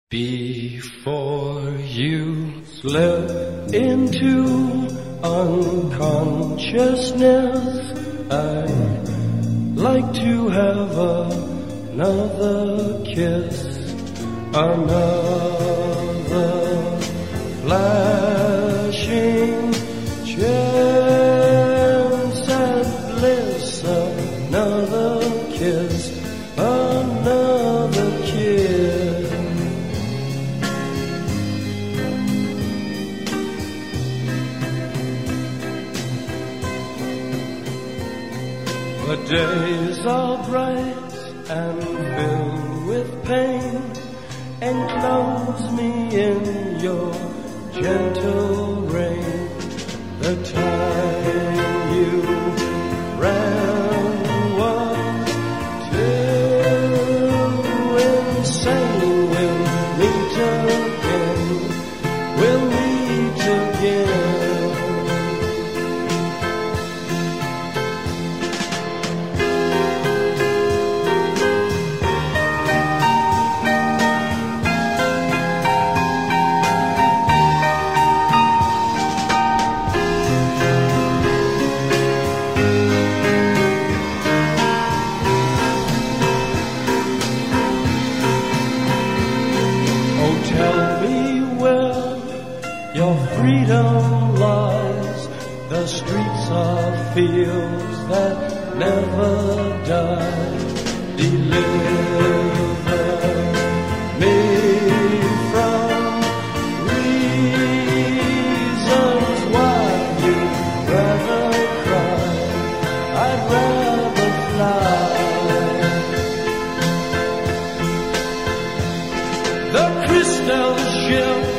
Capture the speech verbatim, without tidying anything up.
Before you slip into unconsciousness, I'd like to have another kiss, another flashing chance at bliss, another kiss, another kiss. The days are bright and filled with pain. Enclose me in your gentle rain. The time you ran was too insane. We'll meet again. We'll meet again. Tell me where your freedom lies. The streets are fields that never die. Deliver me from reasons why you'd rather cry. I'd rather fly. The crystal ship